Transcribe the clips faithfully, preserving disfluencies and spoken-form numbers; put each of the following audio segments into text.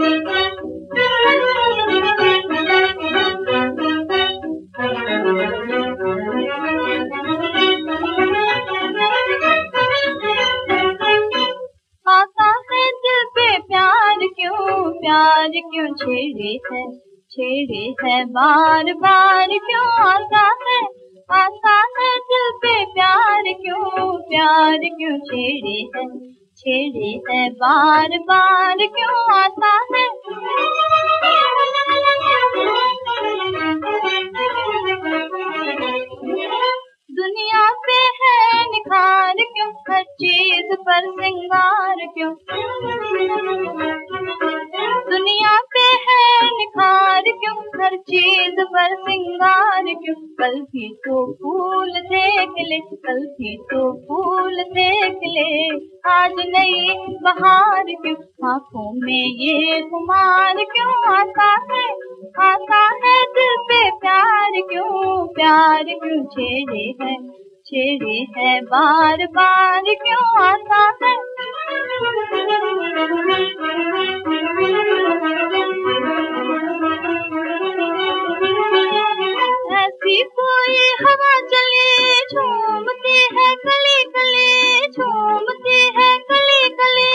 प्यार क्यों छेड़े है छेड़े है बार बार क्यों आता है आता है दिल पे प्यार क्यों प्यार क्यों छेड़े है छेड़े है बार बार क्यों आता है। दुनिया पे है निखार क्यों हर चीज पर सिंगार क्यों दुनिया पे है निखार क्यों हर चीज पर सिंगार क्यों। कल भी तो फूल देख ले कल भी तो फूल देख ले आज नई बहार क्यों। आँखों में ये खुमार क्यों आता है आता है दिल पे प्यार क्यों प्यार क्यों छेड़े है छेड़े है बार बार क्यों आता है। ऐसी कोई हवा चले झूमती है कली कली झूमती है कली कली।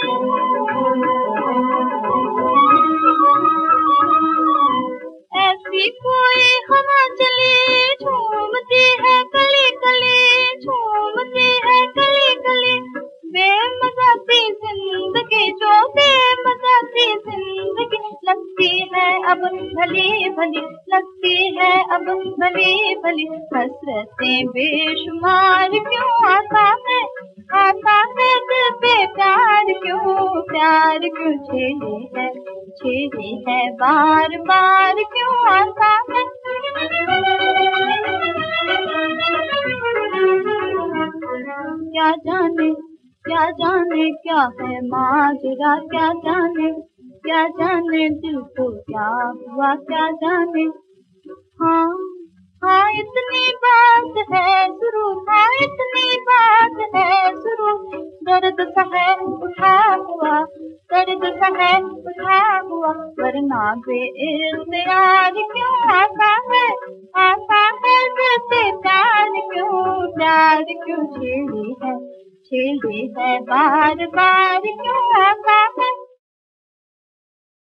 ऐसी कोई हवा चले झूमती है कली कली झूमती है कली कली। बेमज़ा सी जिंदगी जो बेमज़ा सी जिंदगी लगती है अब भली भली लगती है अब भली भली। हसरतें बेशुमार क्यों आता है आता है दिल पे प्यार क्यों प्यार क्यों छेड़े है छेड़े है बार बार क्यों आता है। क्या जाने क्या जाने क्या है माजरा क्या जाने क्या जाने दिल को क्या हुआ क्या जाने। हाँ हाँ इतनी बात है जरूर हाँ इतनी बात है जरूर। दर्द सा है उठा हुआ दर्द सा है उठा हुआ वरना बेइख्तियार